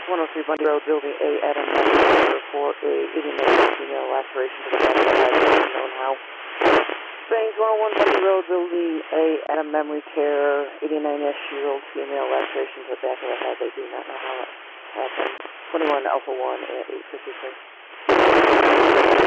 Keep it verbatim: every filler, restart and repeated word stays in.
one oh three Bundy Road, Building A, Adam, for a eighty-nine female laceration to the back of the head, unknown how. Springs one oh one Bundy Road, Building A, Adam, memory tear, eighty-nine-year-old female laceration to the back of the head. They do not know how it happened. twenty-one Alpha one at eight fifty-six.